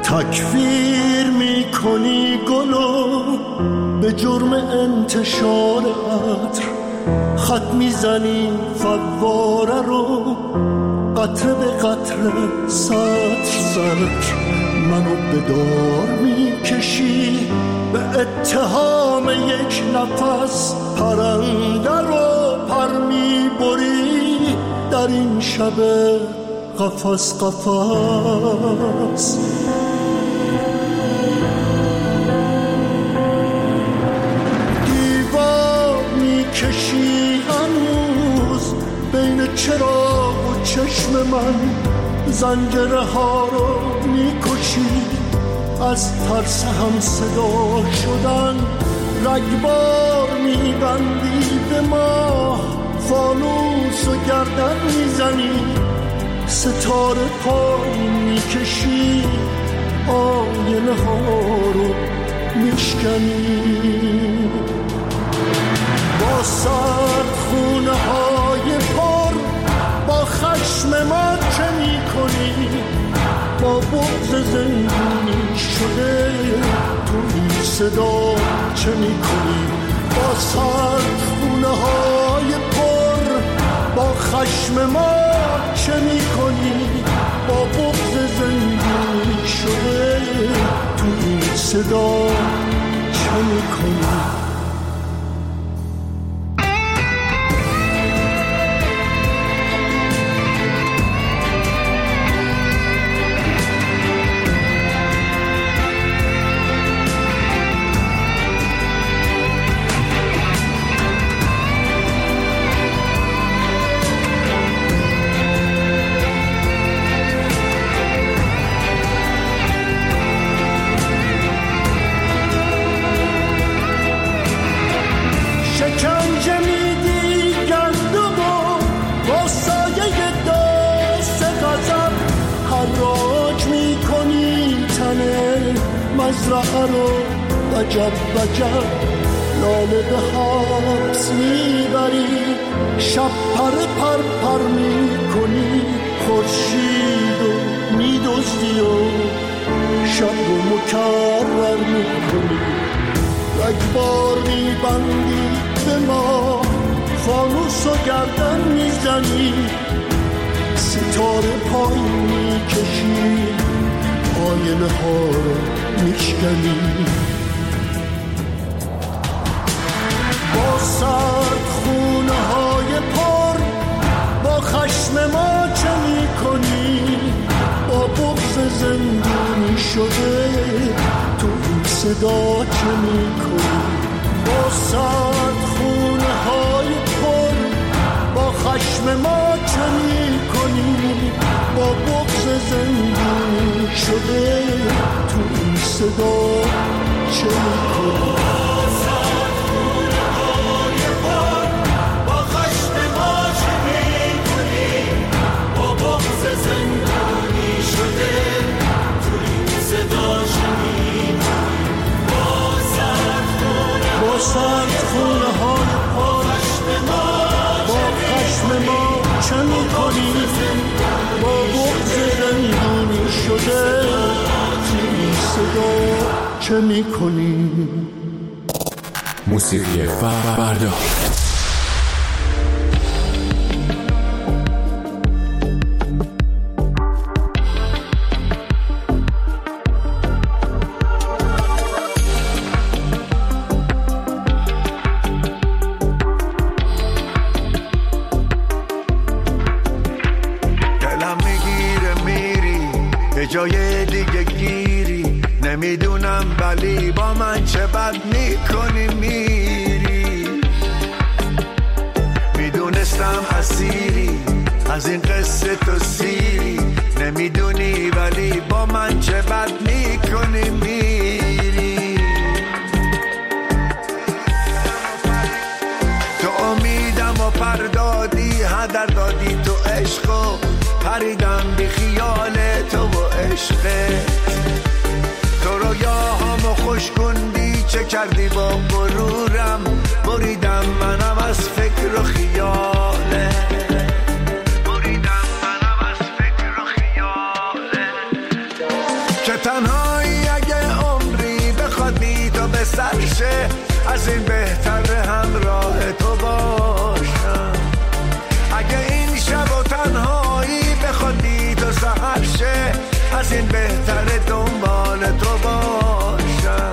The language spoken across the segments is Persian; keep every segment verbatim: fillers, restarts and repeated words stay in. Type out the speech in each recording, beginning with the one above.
تکفیر میکنی گلو به جرم انتشار عطر، خط میزنی فواره رو قطره به قطره سطر سطر، منو به دار میکشی به اتهام یک نفس، پرنده رو پر میبری در این شب قفس قفس. دیوار میکشی هنوز بین چراغ و چشم من، زنجره ها رو میکشی از ترس هم صدا شدن، رگبار میبندی به ما، فانوس و گردن میزنی، ستاره پای میکشی، آینه ها رو میشکنی. با سرد خونه های پر با خشم ما چه میکنی، با بغض زندونی شده تو این صدا چه میکنی. با سرد خونه های پر با خشم ما چه میکنی، با بغض زندونی شده تو این صدا چه میکنی. مزرعه رو وجب وجب لاله به حبس میبری، شب پر پر پر میکنی، خورشید و میدزدی و شب رو مکرر میکنی، رگبار میبندی به ما، فانوس و گردن میزنی، ستاره پای میکشی، آینه ها رو میشکنی. با سرد خونه های پر با خشم ما چه میکنی، با بغض زندونی شده تو این صدا چه میکنی. با سرد خونه های پر با خشم ما چه میکنی، با بغض زندونی شده تو این صدا چه میکنی. سرد خونه های پر با خشم ما چه میکنی، با بغض زندونی شده این صدا چه میکنی. موسیقی فردا جای دیگه گیری نمیدونم، ولی با من چه بد میکنی میری. میدونستم اسیری از این قصه تو سیری، نمیدونی ولی با من چه بد میکنی میری. تو امیدم و پردادی هدر دادی، تو عشقو پریدم بی خیال تو و عشقت. تو رویاهامو خوش کندی، چه کردی با غرورم، بریدم منم از فکر و خیاله، بریدم منم از فکر و خیاله. که تنها شه، از این بهتر همراه تو باشم. اگه این شب و تنهایی بخواد بی تو سحر شه، از این بهتر دنبال تو باشم.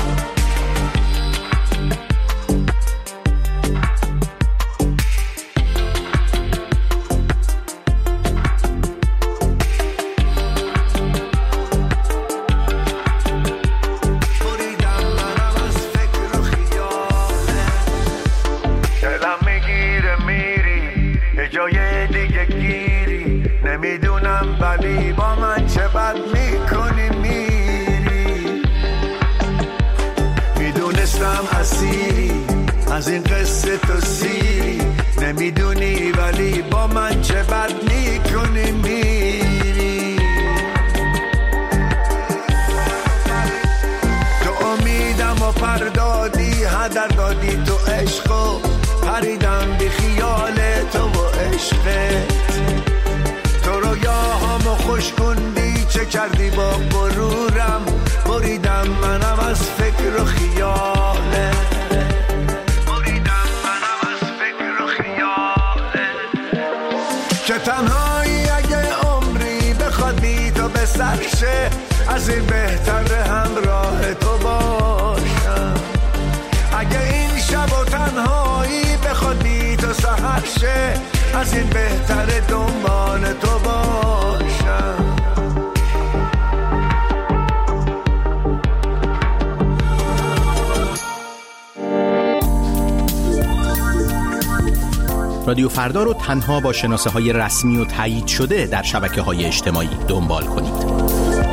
نمیدونم ولی با من چه بد میکنی میری. میدونستم اسیری از این قصه تو سیری، نمیدونی ولی با من چه بد میکنی میری. تو امیدم و پردادی هدر دادی تو عشقو، پریدم بی خیال تو و عشقت. تو رویاهامو خوش کندی چه کردی با غرورم، بریدم منم از فکر و خیاله، بریدم منم از فکر و خیاله. که تنهایی اگه عمری بخواد بی تو به سر شه، از این بهتر همراه تو باشم. اگه این شب و تنهایی بخواد بی تو سحر شه، از این بهتر دنبال تو باشم. رادیو فردا رو تنها با شناسه های رسمی و تایید شده در شبکه های اجتماعی دنبال کنید.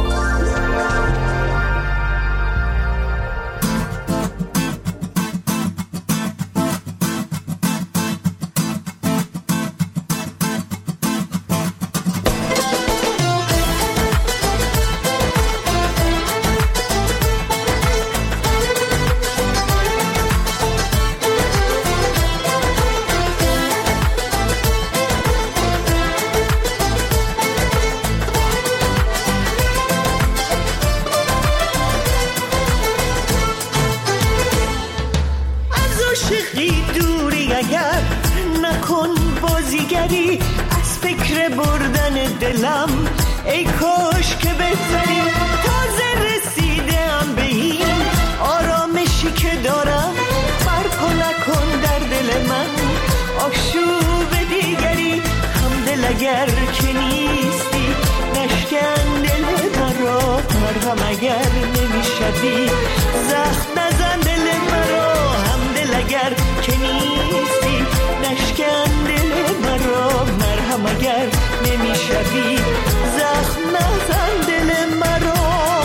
ای کاش که بهتری تازه رسیدم به این آرامشی که دارم. برپا نکن در دل من آشوب دیگری، همدل اگر که نیستی نشکن دل مرا. مرهم اگر نمیشدی زخم نزن دل مرا، همدل اگر که نیستی نشکن دل مرا. مرهم اگر نمیشدی زخم نزن دل مرا.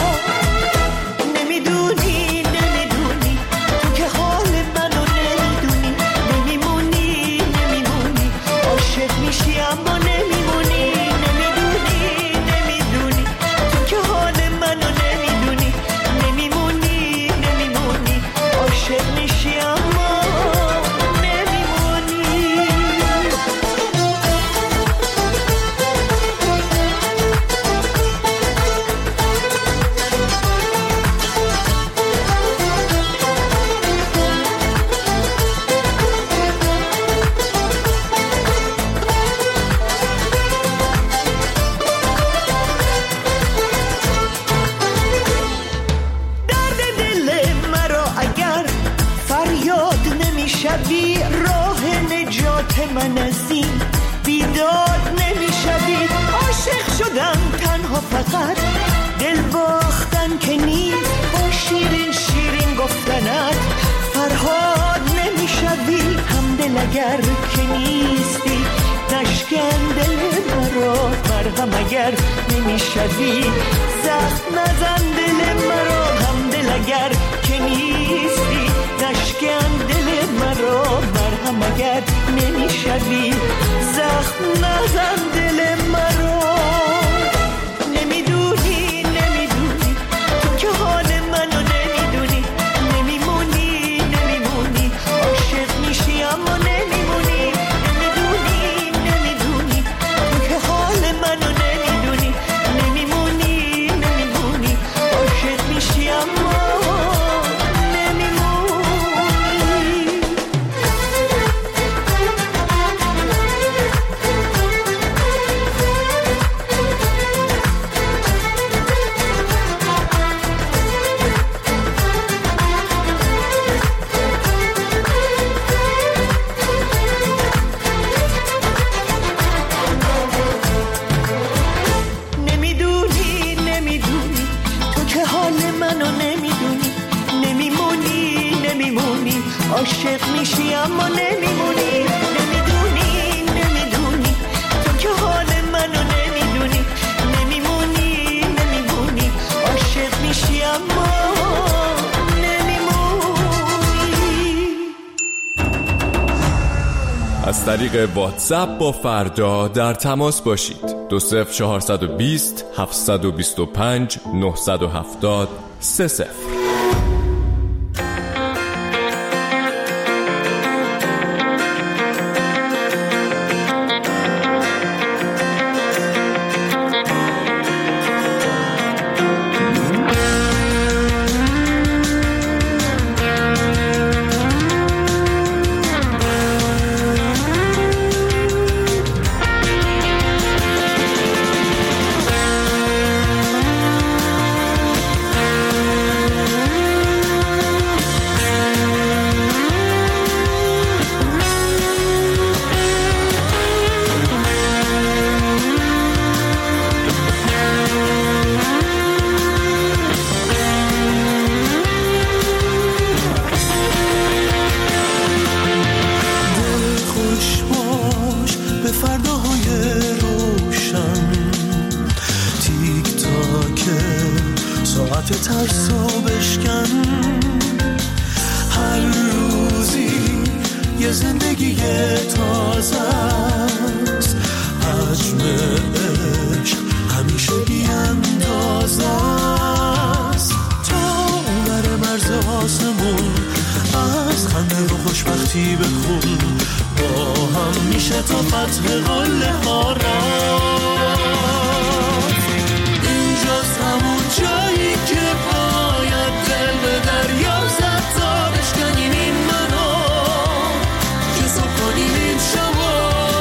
نمیدونی نمیدونی تو که حال منو نمیدونی، نمیمونی نمیمونی عاشق میشی اما نمیمونی. نمیدونی نمیدونی تو که حال منو نمیدونی، نمیمونی نمیمونی عاشق میشی اما نمیشوی راه نجات من از این بیداد نمیشوی. عاشق شدم تنها فقط دل باختن که نیست، با شیرین شیرین گفتنت فرهاد نمیشوی. همدل اگر که نیستی نشکن دل مرا، مرهم اگر نمیشوی زخم نزن دل مرا. همدل اگر که نیستی نشکن دل مرا، مرهم اگر نمیشوی زخم نزن دل مرا. نمیدونی نمیدونی تو که حال منو نمیدونی، نمیمونی نمیمونی عاشق میشی اما نمیمونی. نمیدونی نمیدونی تو که حال منو نمیدونی، نمیمونی نمیمونی عاشق میشی اما نمیمونی. عاشق میشی اما نمیمونی، نمیدونی نمیدونی تو که حال منو نمیدونی، نمیمونی نمیمونی عاشق میشی اما از طریق واتساپ با فردا در تماس باشید. دو صفر چهارصد و بیست هفتصد و بیست و پنج نهصد و هفتاد سه صفر. ترسو بشکن، هر روزی یه زندگی تازه است، حجم عشق همیشه بی‌اندازه است. تا بر مرز آسمون از خنده و خوشبختی بخون، با هم میشه تا فتح قله ها رفت. اینجاست همون جایی که باید دل به دریا زد تا بشکنیم این منو، که صبح کنیم این شبا.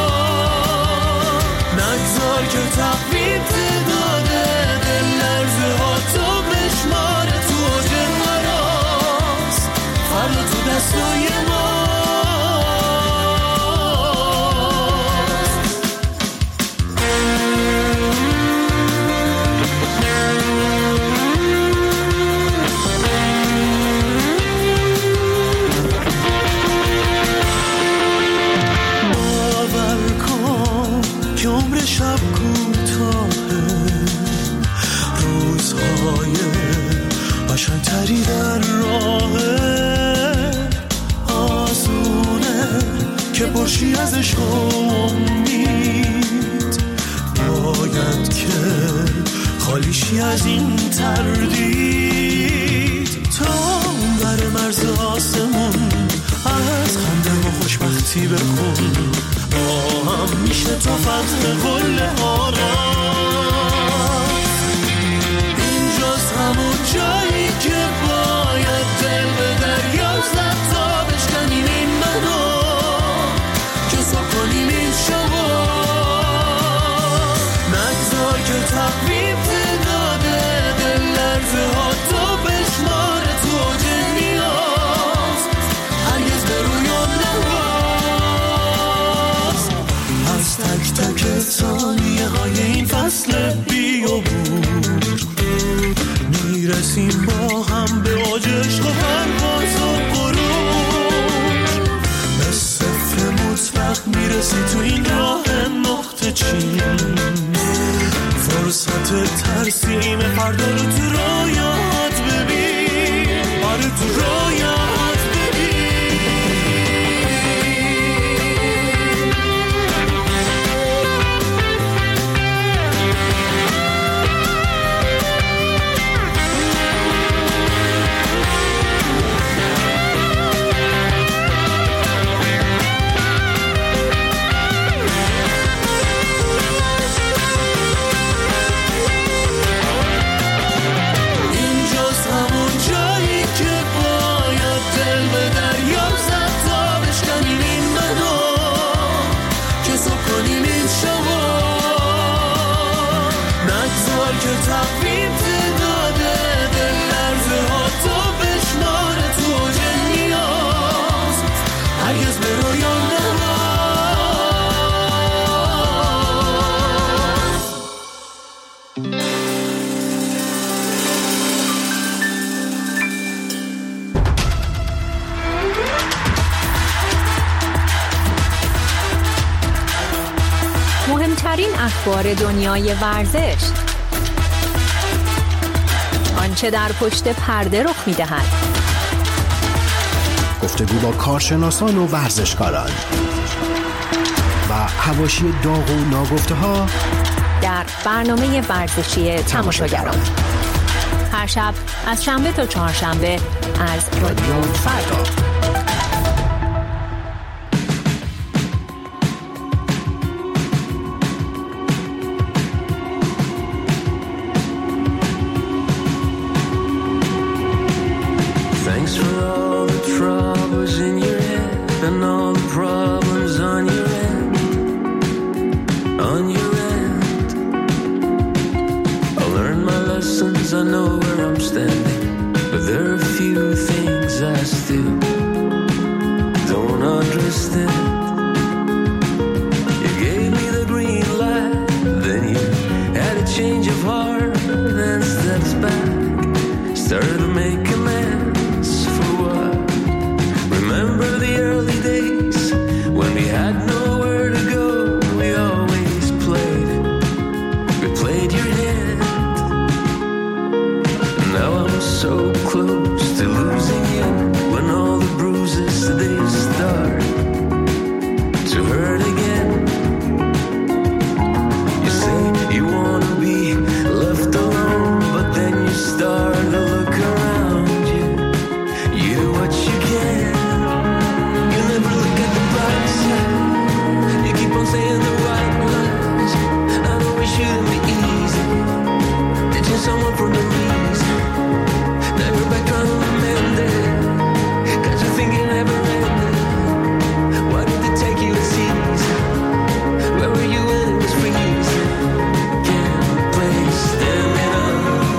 نگذار که تقویم تعداده دل لرزه ها تو بشماره، تو اوج مراست فردا تو دستای ما. شب کوتاهه، روزهای قشنگتری در راهه، آسونه که پرشی از عشق و امید، باید که خالیشی از این تردید. تا بر مرز آسمون از خنده و خوشبختی بخون، با هم میشه تا فتح قله ها رفت. اینجاست همون جایی که باید دل به دریا زد تا بشکنیم این منو، که صبح کنیم این شبا. نگذار که تقویم تعداده دل لرزه ها تو بشماره، تو اوج نیاز هرگز به رویان نباز. از تک تک ثانیه های این فصل بیابور میرسیم با هم به اوج عشق و پرواز و غرور. به صفر مطلق میرسی تو این راه نقطه چین، فرصت ترسیم فردا رو تو رویات ببین، آره تو رویات ببین. که تقویم تعداده دل لرزه ها تو بشماره، تو اوج نیاز هرگز به رویان نباز. اخبار دنیای ورزش، آنچه در پشت پرده رخ می‌دهد، گفتگو با کارشناسان و ورزشکاران و حواشی داغ و ناگفته‌ها در برنامه ورزشی تماشاگران. هر شب از شنبه تا چهارشنبه از رادیو فردا. I know where I'm standing, but there are a few things I still don't understand. You gave me the green light, then you had a change of heart and steps back, started to make amends for what? Remember the early days when we had nowhere to go, we always played, we played your hand. Now I'm so close to losing you, when all the bruises they start to hurt again. You say you wanna be left alone, but then you start to look around you. You do what you can, you never look at the bright side. You keep on saying the right lies. I know it shouldn't be easy, ditching someone for no reason. Now you're back trying to amend it, 'cause you think it never ended. Why did it take you a season? Where were you when it was freezing? Can't play standing up.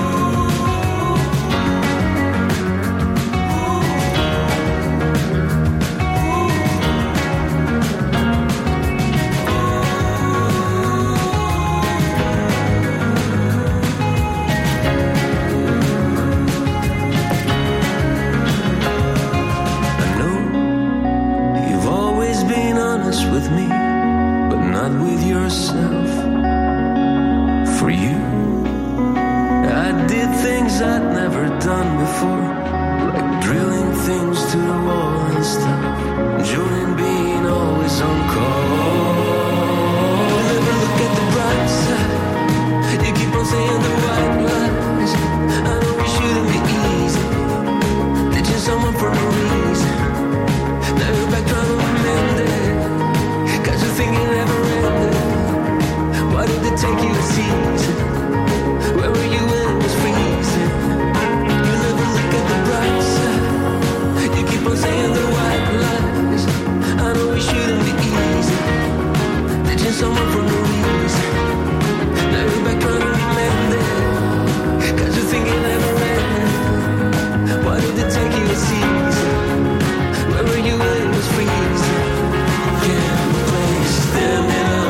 I know you've always been honest with me, but not with yourself. For you, I did things I'd never done before, like drilling things to the wall and stuff, enjoying being always on call. Never look at the bright side, you keep on saying the white lies. I know it shouldn't be easy, ditching someone for no reason. Now you're back trying to amend it, 'cause you think it never ended. Why did it take you a season? Where were you when it was freezing? You never look at the bright side, you keep on saying the white lies. I know it shouldn't be easy, ditching someone for no reason. Now you're back trying to amend it, 'cause you think it never ended. Why did it take you a season? Where were you when it was freezing? Can't play standing up.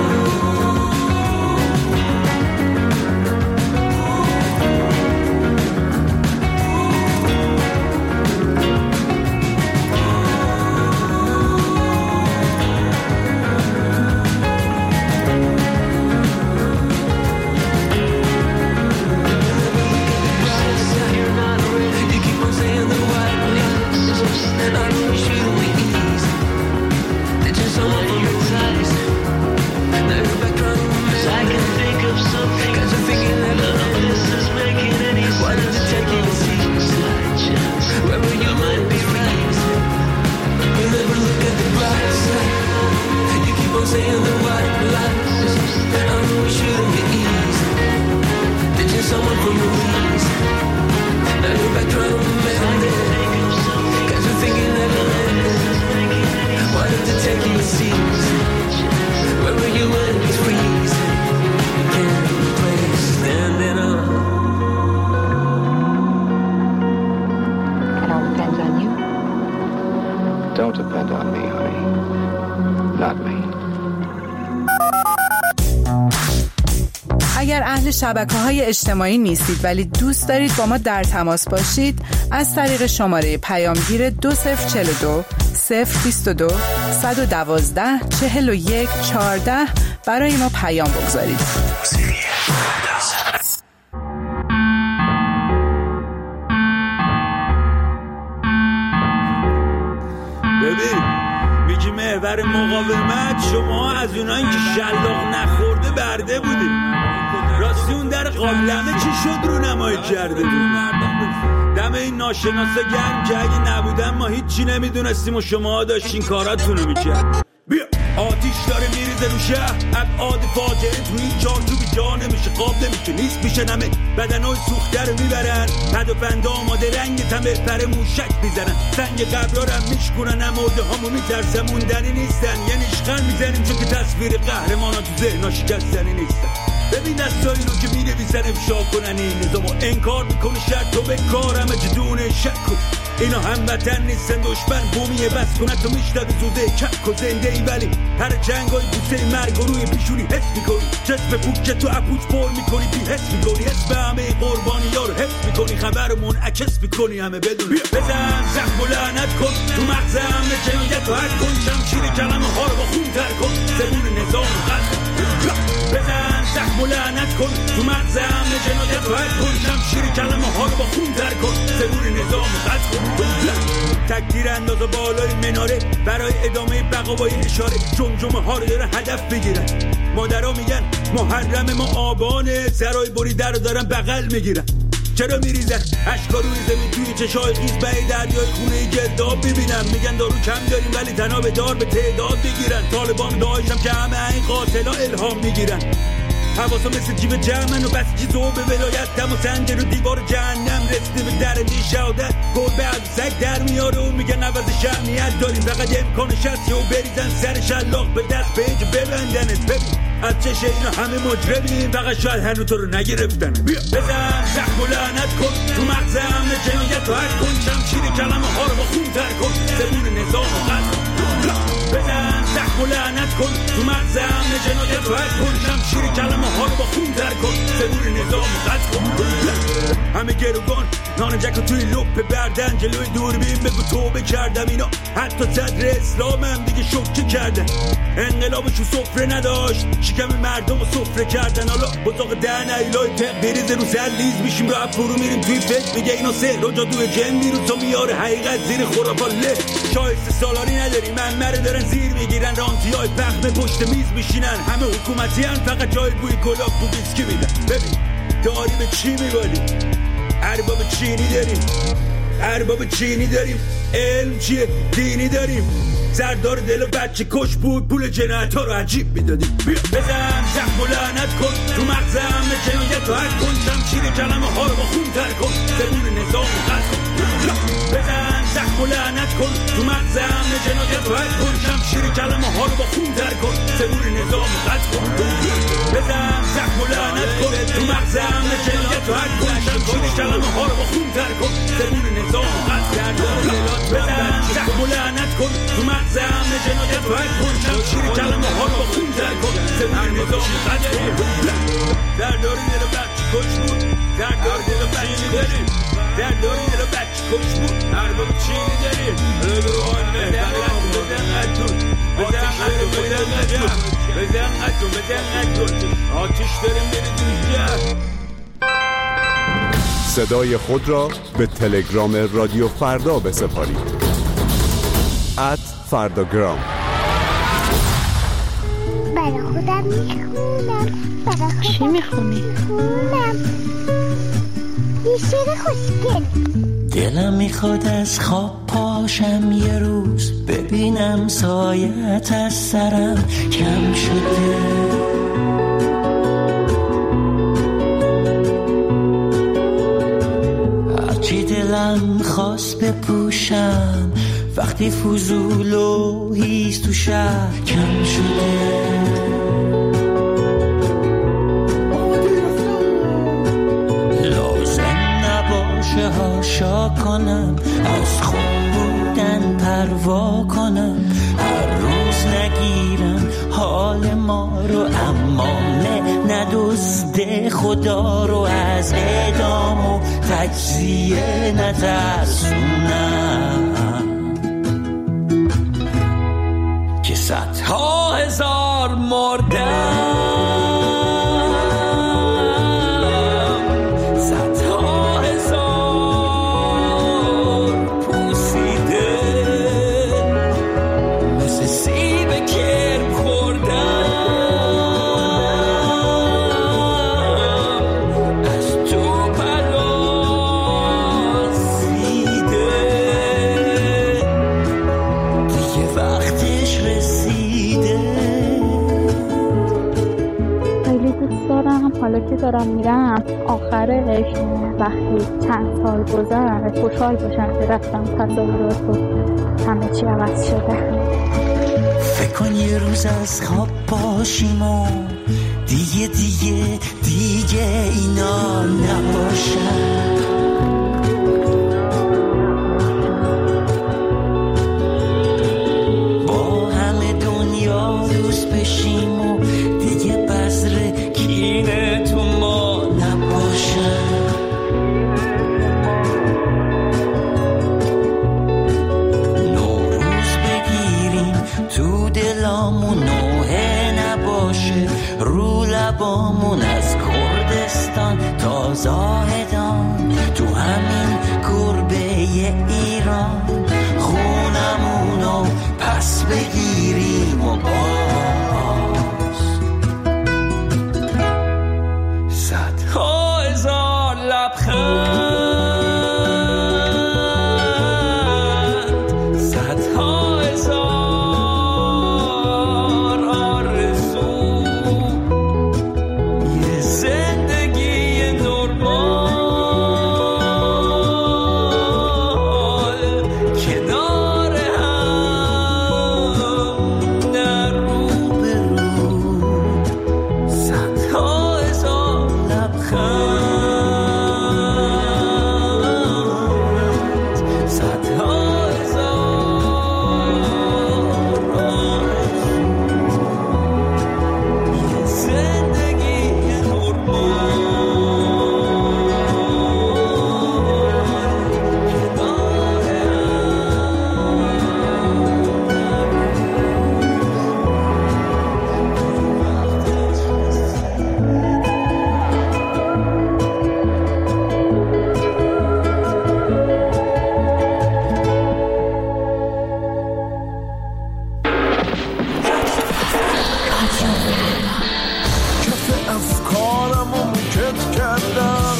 You keep on saying the white lies. I know it shouldn't be easy, ditching someone for your ties. Now you're back trying to amend. I can think of something, 'cause you think it never ended. This is making any sense. Why did it take you a season? Where were you when it was freezing? You never look at the bright side, you keep on saying the white lies. I know it shouldn't be easy, ditching someone for no reason. Now you're back trying to amend it, 'cause you think it never ended. Why did it take you a season? Where were you when it was freezing? Can't play standing up. It all depends on you. Don't depend on me, honey. Not me. اگر اهل شبکه‌های اجتماعی نیستید ولی دوست دارید با ما در تماس باشید، از طریق شماره پیامگیر دو صفر چهل و دو صفر بیست و دو صد و دوازده چهل و یک چهارده برای ما پیام بگذارید. ببین میگی محور مقاومت شما از اونایی که شلاق نخورده برده بودی. راستی اون در قابلمه چی شد رو نمایی کرده بود؟ دم این ناشناسا گرم که اگه نبودن ما هیچی نمیدونستیم و شما داشتین کاراتونو میکرد. بیا آتیش داره میریزه رو شهر، ابعاد فاجعه تو این چارچوبی جا نمیشه، قاب نمیشه، نیست میشه نمه بدنای سوخته رو میبرن، پد و پنده آماده رنگ تمه پر موشک میزنن، سنگ قبرارم میشکنن، امورده هامو میترسن موندنی نیستن، یه نیشخن میزنیم چون که تصویر قهرمانا تو ذهنا شکستنی نیستن. ببین دستایی رو که مینویسن افشا کنن این نظامو انکار میکنه، شرط و به کارم جدونه شک کن. اینا هموطن نیستن، دشمن بومیه بس کنه تو میشنوی زوده کک و زنده ای، ولی هر جنگای بوسه مرگ و روی پیشونی حس میکنی، جذب پوک که تو اپوچ پر میکنی بی حس میکنی، اسم همه قربانی ها رو حفظ میکنی، خبرمون عکس میکنی همه بدونی. بزن زخم و لعنت کن تو مغز همه جنایت و حد کن، شمشیر کلمه ها رو با خون تر کن، زبون نظام رو قد کن. بزن زخم و لعنت کن تو مغز همه جنایت و حد کن، شمشیر کلمه ها رو با خون تر کن، زبون نظام رو قد کن. تکتیر انداز بالای مناره برای ادامه بقا با اشاره، جمجمه ها رو دارن هدف بگیرن، مادرها میگن محرم ما آبانه، سرای بریده رو دارن بغل میگیرن. چرا میریزن اشکا روی زمین توی چشای خیز بای دریای خونه گرداب ببینم، میگن دارو کم داریم ولی تناب دار به تعداد بگیرن، طالبان داعش هم که همه این قاتلا الهام میگیرن، حواسا مثل جیب جمعن و بسیجی زوب ولایت دم و سنده رو دیوار جهنم رسیده به درجه شهادت، گربه از سگ در میاره و میگن عوض شهمیت داریم، فقط امکانش هست و بریزن سر شلاق به دست پیج ببندنت. ببین از چشه اینا همه مجرمیم، فقط شاید هنو تو رو نگرفتن. بیا بزن زخم و لعنت کن تو مغز همه جنایت و حد کن، شمشیر کلمه ها رو با خون تر کن، زبون نظام و قد کن. بزن زخم و لعنت کن تو مغز همه جنایت و حد کن، شمشیر کلمه ها رو با خون تر کن، زبون نظام و قد کن. همه گروگان نان جک و توی لپ بردن، جلوی دوربین بگو توبه کردم، اینا حتی صدر اسلام هم دیگه شوکه کردن، انقلابشو سفره نداشت شکم مردم رو سفره کردن، حالا بزاق دهن ایلای تق بریزه رو سر لیز میشیم رو فرو میریم توی فکر، میگه اینا سهر و جادوی جن میرون تا میاره حقیقت زیر خرافا له، شایسته سالاری نداری منمره دارن زیر میگیرن، رانتی های پخمه پشت میز میشینن، همه حکومتی هن فقط جای بوی گلاب بو بیسکی میدن. ببین داری به چی میبالی؟ ارباب چینی داریم، ارباب چینی داریم، علم چیه؟ دینی داریم، سردار دل و بچه کش بود، پول جنایت ها رو عجیب میدادیم. بزن زخم و لعنت کن تو مغز همه جنایت و حد کن، شمشیر کلمه ها رو با خون تر کن، زبون نظام رو قد کن. بزن زخم و لعنت کن تو مغز همه جنایت و حد کن، شمشیر کلمه ها رو با خون تر کن، زبون نظام رو قد کن. بزن زخم و لعنت کن تو مغز همه جنایت و حد کن، شمشیر کلمه ها رو با خون تر کن، زبون نظام رو قد کن. بزن زخم و لعنت کن تو مغز همه جنایت و حد کن، شمشیر کلمه ها رو با خون تر کن، زبون نظام رو قد کن. درداری دل بچه کش بود، درداری دل بچه داریم، درداری دل بچه کش بود، ارباب چینی داریم، رو آن مهدرم بزن قدون، بزن قدون، بزن قدون، بزن قدون، بزن قدون، آتیش داریم بریدون جه. صدای خود را به تلگرام رادیو فردا بسپارید. ات فرداگرام. برای خودم میخونم. چی میخونی؟ میخونم یه شعر خوشگل. دلم میخواد از خواب پاشم یه روز، ببینم سایت از سرم کم شده، هرچی دلم خواست بپوشم وقتی فضول و هیز تو شهر کم شده، لازم نباشه هاشا کنم، از خوب بودن پروا کنم، هر روز نگیرم حال ما رو، اما نه ندزده خدا رو، از اعدام و تجزیه نترسونم، صدها هزار مردم، صدها هزار پوسیده مثل سیب کرم خوردم، از تو پرازیده دیگه وقتش رسیده. خیلی دوست دارم حالا که دارم میرم آخرش وقتی چند سال گذشت خوشحال باشم که رفتم تصاویرات و همه چی عوض شده. فکر کن یه روز از خواب باشیم و دیگه دیگه دیگه اینا نباشن، با همه دنیا دوست بشیم و دیگه بذر کینه تو ما نباشن. نوروز بگیریم تو دلامون نوحه نباشه، رو لبامون از کردستان تا زاهدان، تو همین گربه ایران خونمونو پس بگیریم و باز صدها هزار لبخند، صدها هزار آرزو، یه زندگی نرمال کنار هم در رو به رو، صدها هزار لبخند، صدها هزار آرزو، یه زندگی نرمال کنار کف افکارمو موکت کردم،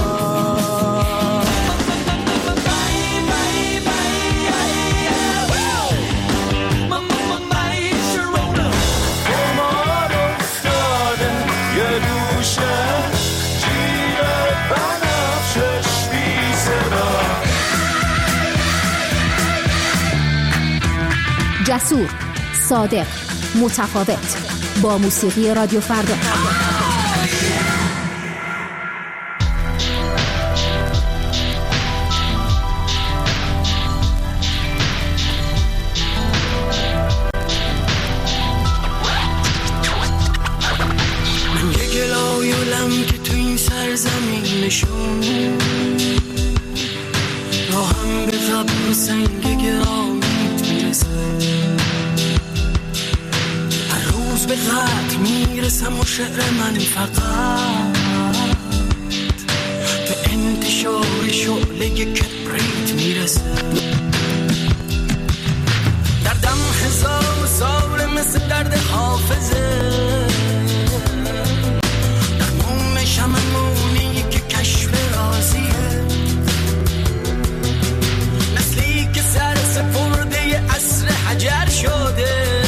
قمار افتاده یه گوشه جیب بنفشش بی صدا. جسور، صادق، متفاوت، با موسیقی رادیو فردا. من یه گلایولم که تو این سرزمینشون راهم به قبر و سنگ گرامیت میرسه، هر روز به قدر میرسم و شعر من فقط به انتشار شعله کبریت میرسه. دردم هزار سال مثل درد حافظه، درمون شممونی که کشف رازیه، نسلی که سر سپرده عصر حجر شده،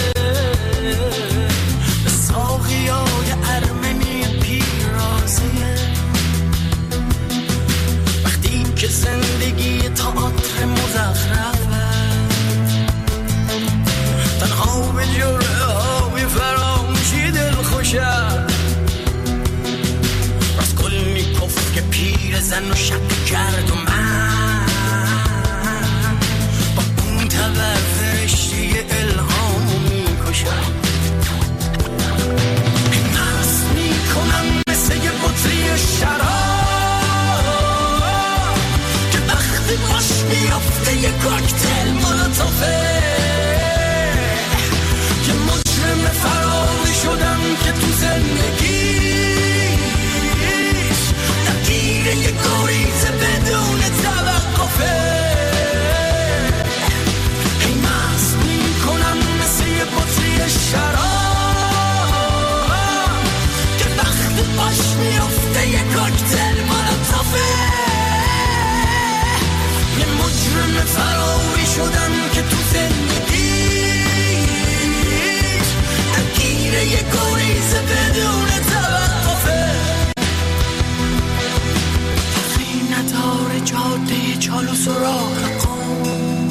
به ساقیای ارمنی پیرازیه. وقتی که زندگی تئاتر مزخرفه، تنها به جرعه های فراموشی دل خوشه، راست گل میکفت که پیر زن و شک کرد و من با اون تبر فرشته الهامو میکشم. مست میکنم مثل یه بطری شراب که وقتی باش بیافته یه کوکتل مولوتوفه، که کاکتل مولوتوفه. یه مجرم فراری شدم که تو زندگیش درگیر یه گریز بدون توقفه. فرقی نداره جاده چالوس و راه قم،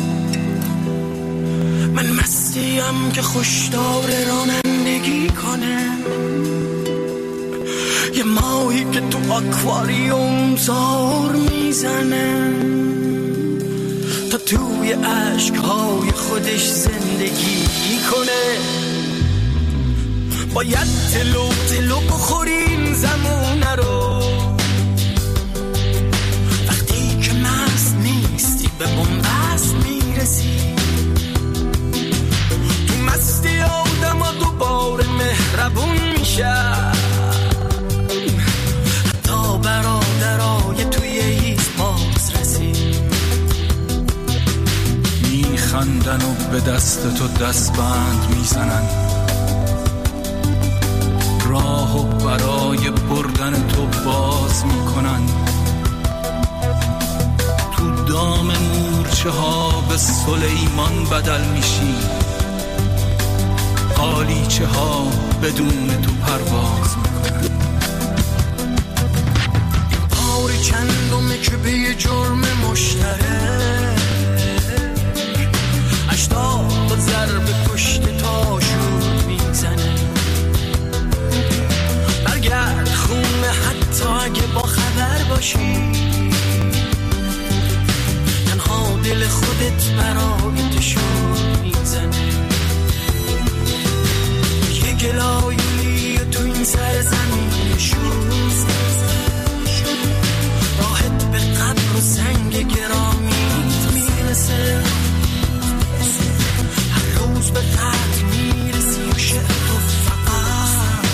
من مستیم که خوشدار رانندگی کنه. یه ماهی که تو آکواریوم زار میزنه تا توی عشقهای خودش زندگی کنه. باید تلو تلو بخوریم زمونه رو، وقتی که مست نیستی به بنبست میرسی. تو مستی آدم ها دوباره مهربون میشن، حتی برادرای توی هیچ باز رسی. میخندن و به دست تو دستبند میزنن، راهو برای بردن تو باز میکنن. تو دام مورچه ها به سلیمان بدل میشی، قالیچه ها بدون تو پرواز میکنن. بار چندمه که به یه جرم مشترک اشتاق ضرب پشت تا شور میزنه. برگرد خونه حتی اگه با خبر باشی، تنها دل خودت برای تشور میزنه. یه گلایولی تو این سر زمین شوز، راحت به قبر و سنگ گرامیت میرسه. هر روز به قدر میرسی و شعر تو فقط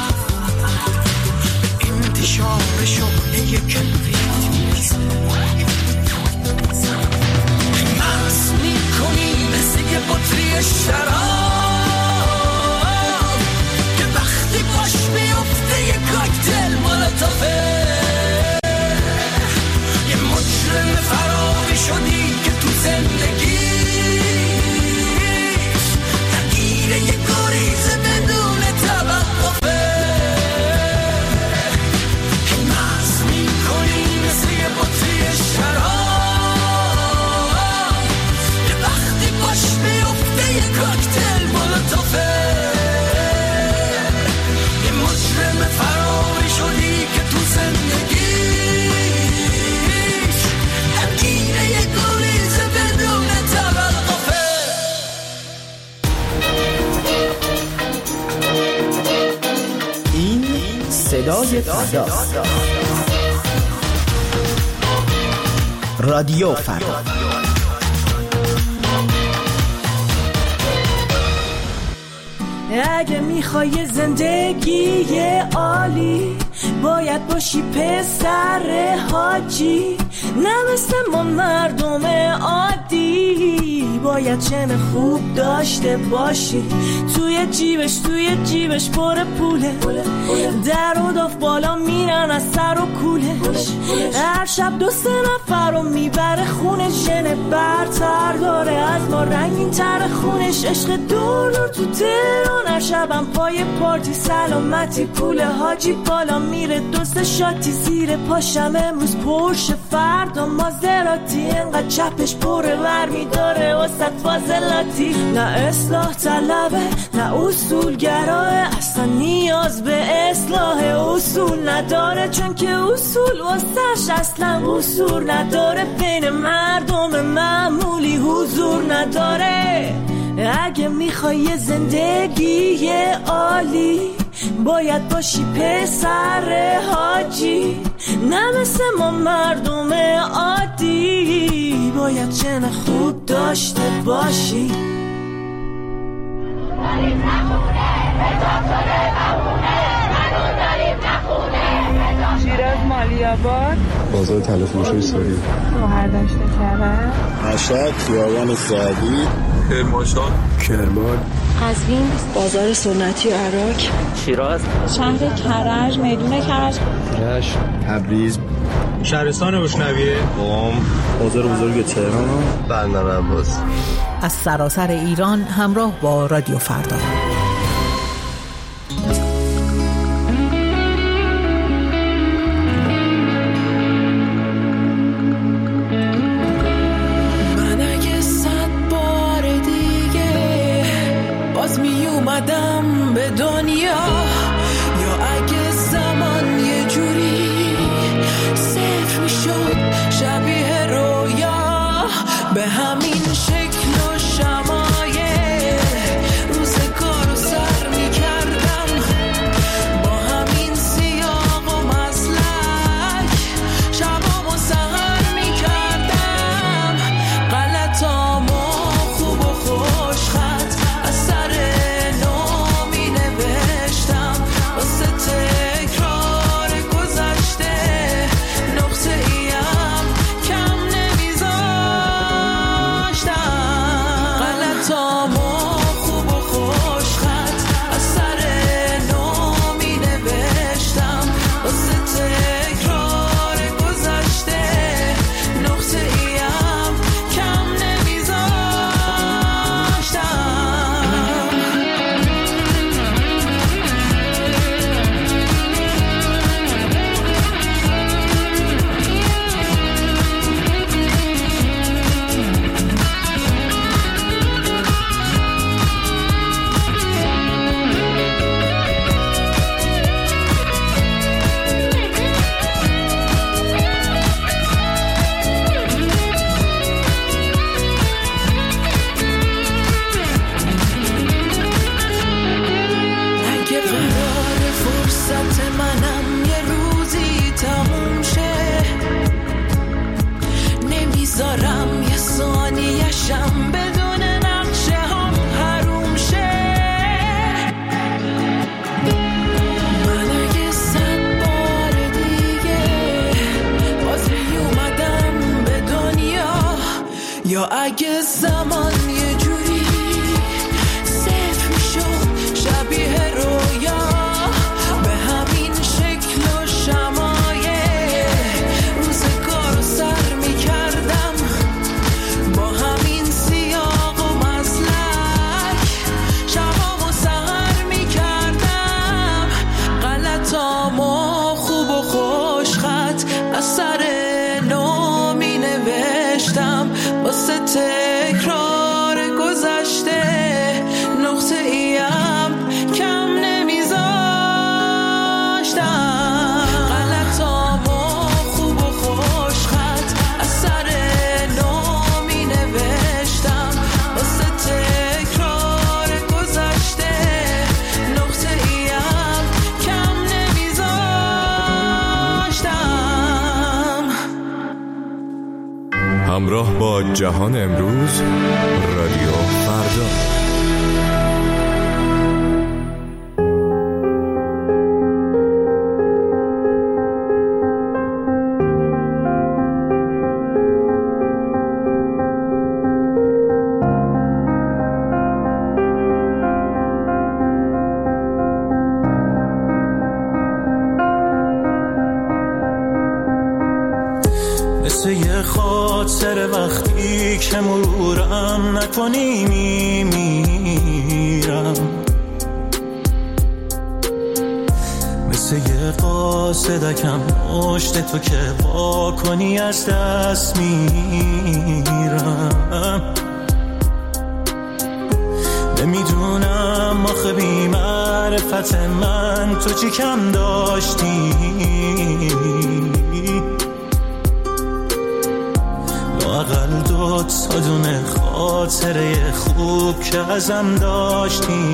به انتشار شعله کبریت میرسه. مست میکنی مثل یه بطری شراب که وقتی پاش میفته یه کاکتل مولوتوفه. یه مجرم فراری شدی که تو زندگیش درگیر یه گریز بدون توقفه. مست میکنی مثل یه بطری شراب که وقتی پاش میفته یه کاکتل مولوتوفه. یه مجرم فراری شدی که تو زندگیش درگیر یه گریز بدون توقفه. این صدای فرداست. رادیو فردا. اگه میخوای زندگی عالی باید باشی پسر حاجی، نه مثل ما مردم عادی. باید چن خوب داشته باشی، توی جیبش توی جیبش پر پوله، در و داف بالا میرن از سر و کولش. هر شب دو سه نفر رو میبره خونش، ژن برتر داره از ما رنگین تر خونش. عشق دور دور تو تهران، هر شبم پای پارتی سلامتی پول حاجی بالا میره. دوست شاتی زیر پاشم امروز پرش، فردا مازراتی، انقدر چپش پره ور میداره وسط فاضلاتی. نه اصلاح طلبه نه اصولگراه، اصلا نیاز به اصلاح اصول نداره، چون که اصول واسش اصلا اصول نداره. بین مردم معمولی حضور نداره. اگه میخوای زندگی عالی باید باشی پسر حاجی، نه مثل ما مردم عادی. باید چن خوب داشته باشی. شیراز مالیاباد، بازار تلفروشی سوری، شوهر داشته کرده، مشهد، خیابان سعدی، کرمانشاه، کرمان، قزوین، بازار سنتی عراق، شیراز، شهر کرج، میدون کرج، رشت، تبریز، شهرستان بشنویه، قم، بازار بزرگ تهران، بندر عباس. از سراسر ایران همراه با رادیو فردا. من اگه صد بار دیگه باز می اومدم به دنیا، یا اگه زمان یه جوری صفر می شد شبیه رویا، به همین شکل و شمایه روزگار رو سر می کردم، با همین سیاق و مسلک شبام و سهر می کردم، غلطام و خوب و خوش خط از سر نو می نوشتم، واسه تکرار گذشته نقطه ایم کم نمیذاشتم، غلطام و خوب و خوش خط از سر نو می نوشتم، واسه تکرار گذشته نقطه ایم کم نمیذاشتم. اگه قرار فرصت منم یه روزی تموم شه، نمیذارم یه ثانیه‌شم بدون نقشه هم حروم شه. من اگه صد بار دیگه باز می اومدم به دنیا، یا اگه زمان یه جوری صفر می شد شبیه رویا، به همین شکل و شمایه روزگار رو سر می کردم، با همین سیاق و مسلک شبام و سهر می کردم، غلطام و خوب و خوش خط از سر نو می نوشتم، واسه تکرار گذشته نقطه ایم کم نمیذاشتم، غلطام و خوب و خوش خط از سر نو می نوشتم، واسه تکرار گذشته نقطه ایم کم نمیذاشتم. همراه با جهان امروز، رادیو فردا. مثل یه خاطر وقتی که مرورم نکنی میمیرم، مثل یه قاصدکم پشت تو که وا کنی از دست میرم، نمیدونم آخه بی معرفت من تو چی کم داشتی، لااقل دو تا دونه خاطره خوب که ازم داشتی،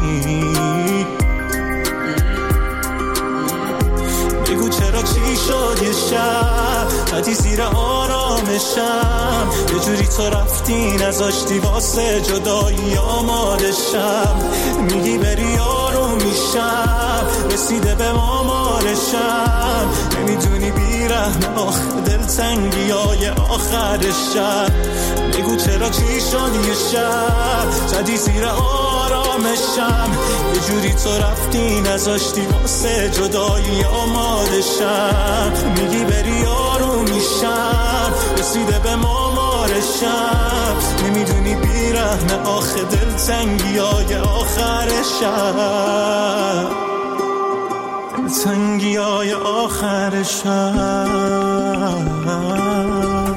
بگو چرا چی شد یه شب قدی زیر آرامشم، یه جوری تو رفتی نذاشتی واسه جدایی آمادشم، میگی بری آروم میشم رسیده به مامارشم، نمیدونی بیرحم آخه دلتنگی های آخرشم، بگو چرا چی شد یه شب زدی زیر آرامشم، آرامشم. یه جوری تو رفتی نذاشتی واسه جدایی آمادشم. میگی بری آروم میشم رسیده به مامارشم. نمیدونی بیرحمه آخه دلتنگی های آخرشم. دلتنگی های آخرشم.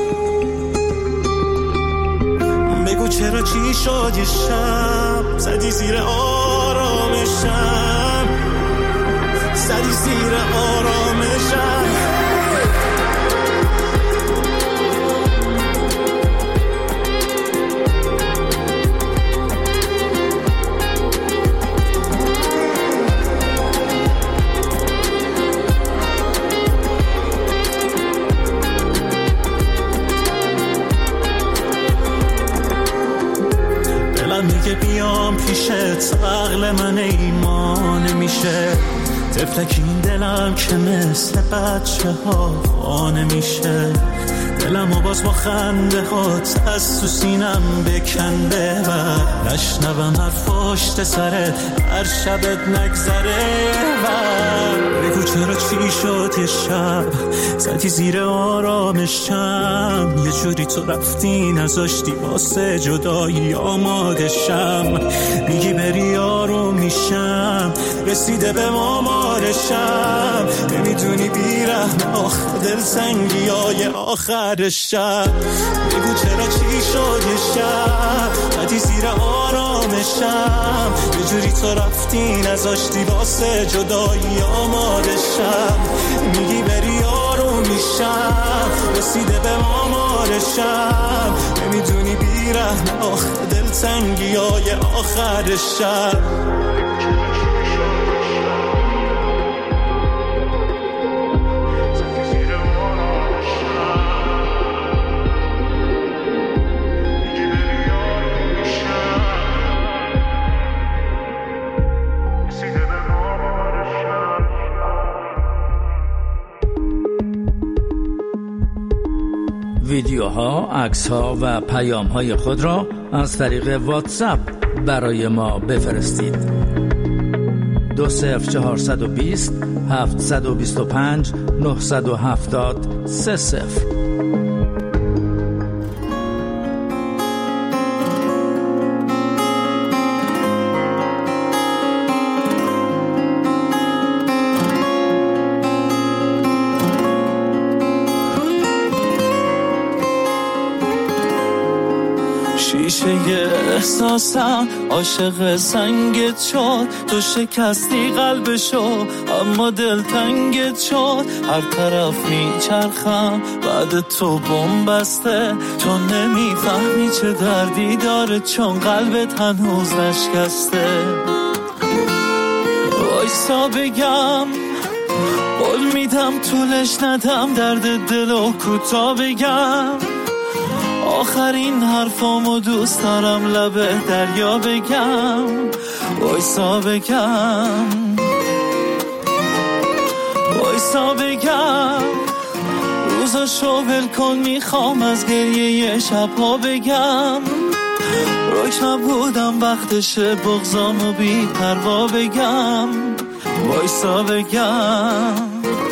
بگو چرا چی شد یه شب زدی زیر آرامشم. زدی زیر آرامشم. میگه بیام پیشت عقل من ایمان میشه. طفلک این دلم که مثل بچه ها خانه میشه. دلم و باز با خنده هات از تو سینم بکنده و نشنوم هر پشت سرت هر شبت نگذره. و بگو چرا چی شد یه شب زدی زیر آرامشم. یه جوری تو رفتی نذاشتی واسه جدایی آمادشم. میگی بری آروم میشم رسیده به مامارشم. نمیدونی بیرحم آخه دلتنگی های آخرشم. بگو چرا چی شد یه شب زدی زیر آرامشم. یه جوری تو رفتی نذاشتی واسه جدایی آمادشم. میگی بری آروم میشم رسیده به مامارشم. نمیدونی بیرحم آخه دلتنگی های آخرشم. ویدیوها، عکس‌ها و پیام‌های خود را از طریق واتساپ برای ما بفرستید. دو صفر چهارصد و بیست هفتصد و بیست و پنج نهصد و هفتاد سه صفر. شیشه احساسم عاشق سنگت شد. تو شکستی قلبشو اما دل تنگت شد. هر طرف میچرخم بعد تو بمبسته. تو نمیفهمی چه دردی داره چون قلبت هنوز نشکسته. وایسا بگم قول میدم طولش ندم درد دلو کوتا بگم. آخرین حرفامو دوست دارم لبه دریا بگم. وایسا بگم وایسا بگم روزاشو ول کن میخوام از گریه شبها بگم. روک نبودم وقتشه بغضامو بی پروا بگم. وایسا بگم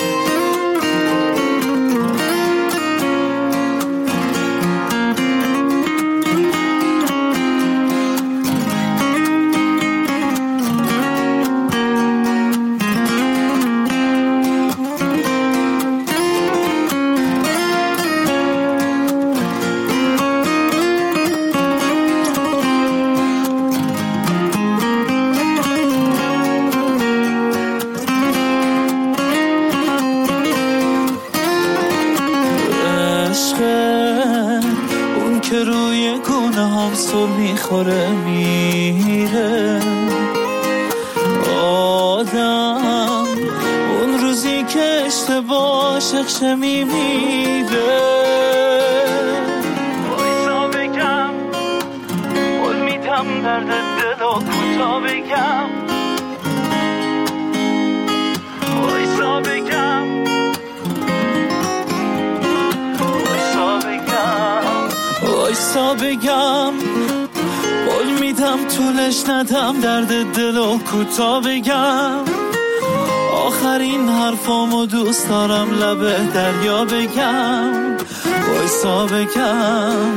میخوره میره آدم. اون روزی که اشتباه شخشه میمیره. وایسا بگم قول میدم درد دل و کوتا بگم. وایسا بگم وایسا بگم وایسا بگم قول نیدم طولش ندم درد دل و کوتا بگم آخرین حرفامو دوست دارم لبه دریا بگم وایسا بگم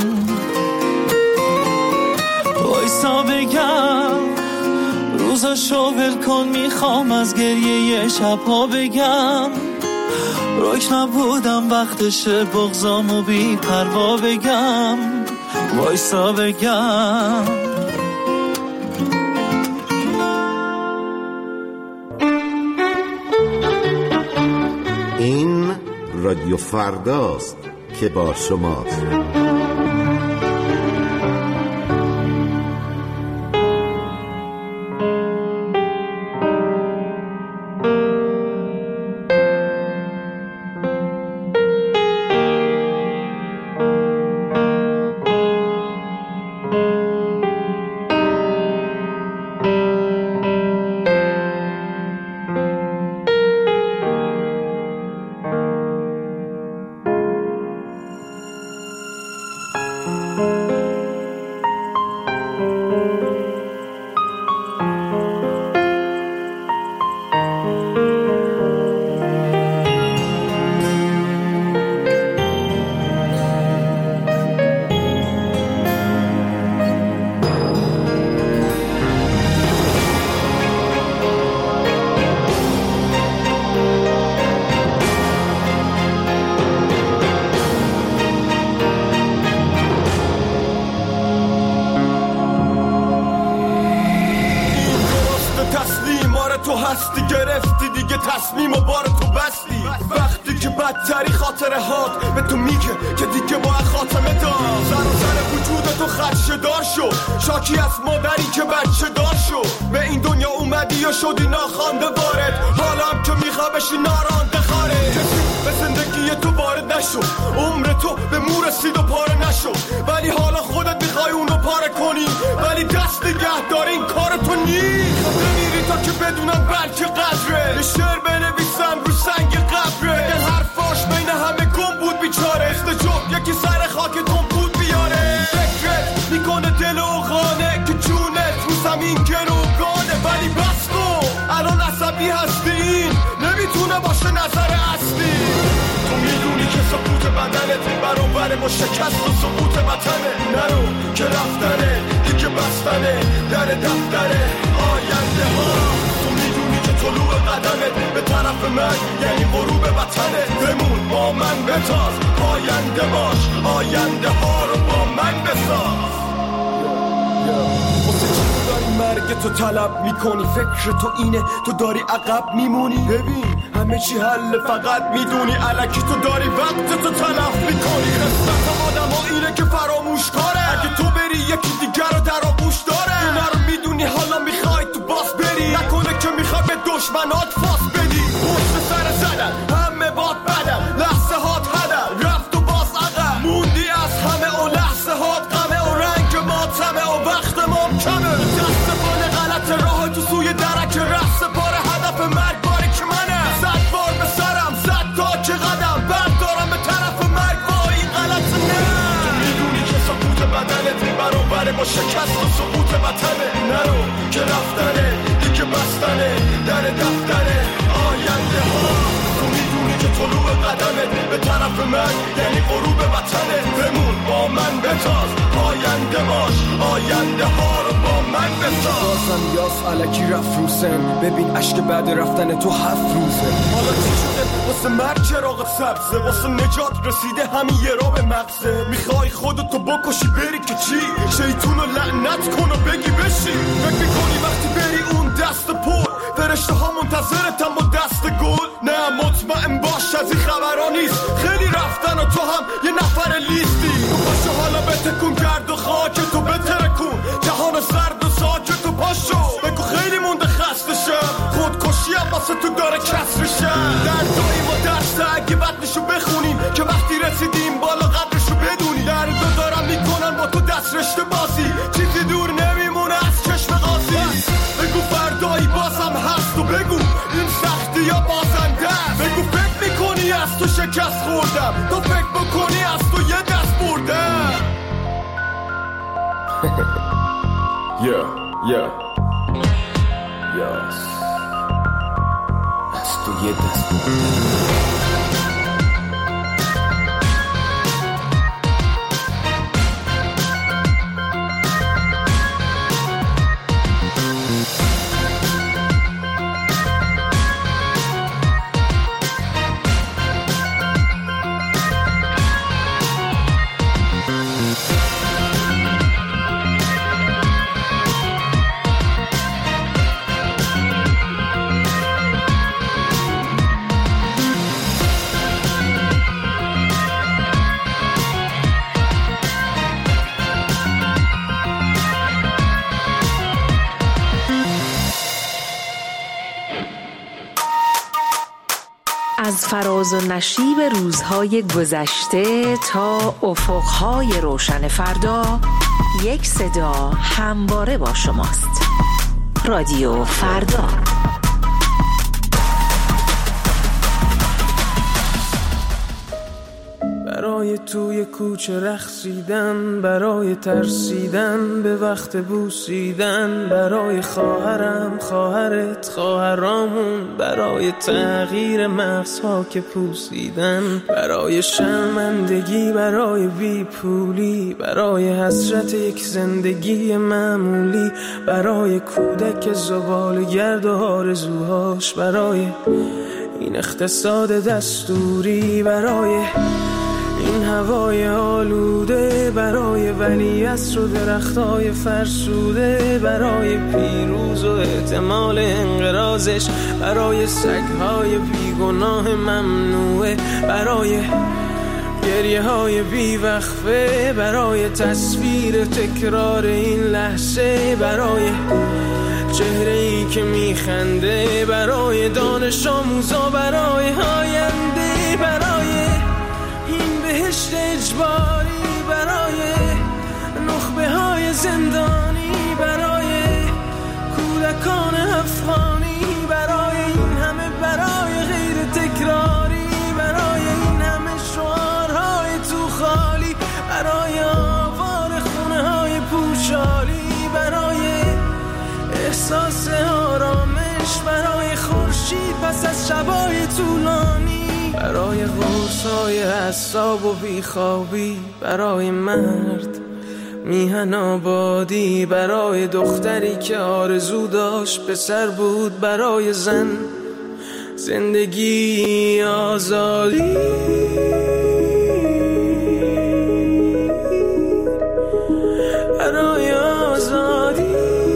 وایسا بگم روزاشو ول کن میخوام از گریه شبها بگم روک نبودم وقتشه بغضامو بی پروا بگم وایسا بگم این رادیو فرداست که با شماست. تو طلب میکنی فکر تو اینه تو داری عقب میمونی ببین همه چی حل فقط میدونی الکی تو داری وقت تو تلف میکنی قسمت آدم ها اینه که فراموش کاره اگه تو بری یکی دیگر رو در آغوش داره اینه رو میدونی حالا میخوای تو باس بری نکنه که میخوای به دشمنات فاس بدی پشت سر زدن همه باد بدن لحظه هات هدن رفت و باز عقب موندی از همه و لحظه هات غمه و رنگ ماتمه و وقت ما کمه دست بال غلط راه تو سوی درک رفت پار هدف مرگ باری که منه صد بار به سرم صد تا که قدم بردارم به طرف مرگ با این غلط نه تو میدونی که سقوط بدنت برابره با شکست و سقوط وطنه نرو که رفتنه دیگه بستنه در دفتره آینده ها تو میدونی که طلوع قدمت به طرف من یعنی غروب وطنه بمون با من بتاز آینده باش آینده ها رو با من بساز بازم یاس علکی رفت روسن ببین عشق بعد رفتن تو هفت روزه حالا چی شده واسه مرگ چراغ سبزه واسه نجات رسیده همین یه را به مغزه میخوای خودتو بکشی بری که چی شیطونو لعنت کن و بگی بشی فکر میکنی وقتی بری اون دست پر فرشته ها منتظرتن با دست گل نه مطمئن باش از این خبرها نیست خیلی رفتن و تو هم یه نفر لیستی تو پاشو حالا بتکون گرد و خاک تو بترکون جهان سرد و ساکت تو پاشو بگو خیلی مونده خسته شم خودکشی هم واسه تو داره کسر شم دردایی ما درسته اگه بدنشو بخونیم که وقتی رسیدیم بالا قدرشو بدونی دردو دارم میکنن با تو دست رشته بازی چیزی دور نمیمونه از چشم قاضی بگو فردایی بازم هست و بگو این سختی یا بازنده است بگو فکر میکنی از تو شکست خوردم تو فکر بکنی از تو یه دست بردم Yeah, yeah. Yes. از تو یه دست از فراز و نشیب روزهای گذشته تا افقهای روشن فردا، یک صدا همواره با شماست. رادیو فردا. برای توی کوچه رقصیدن، برای ترسیدن به وقت بوسیدن، برای خواهرم خواهرت خواهرامون، برای تغییر مغزها که پوسیدن، برای شرمندگی برای بی پولی، برای حسرت یک زندگی معمولی، برای کودک زباله‌گرد و آرزوهاش، برای این اقتصاد دستوری، برای این هوای آلوده، برای ولیعصر و درختای فرسوده، برای پیروز و احتمال انقراضش، برای سگهای بیگناه ممنوعه، برای گریه های بیوقفه، برای تصویر تکرار این لحظه، برای چهره ای که میخنده، برای دانش آموزا، برای آینده، برای این بهشت اجباری، برای نخبه های زندانی، برای کودکان افغانی، برای این همه برای غیر تکراری، برای این همه شعارهای تو خالی، برای آوار خونه های پوشالی، برای احساس آرامش، برای خورشید پس از شبای طولانی، برای غرصای اعصاب و بیخوابی، برای مرد میهن آبادی، برای دختری که آرزو داشت پسر بود، برای زن زندگی آزادی، برای آزادی،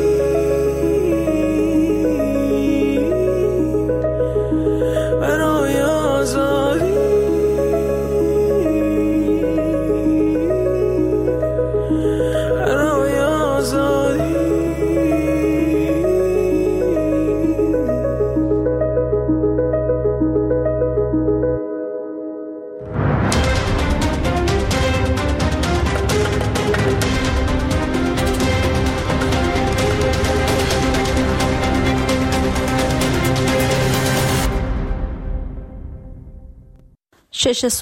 برای آزادی، برای آزادی. شش